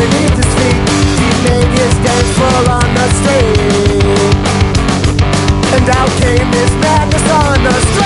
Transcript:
beneath his feet. He made his dance floor on the street, and out came his madness on the street.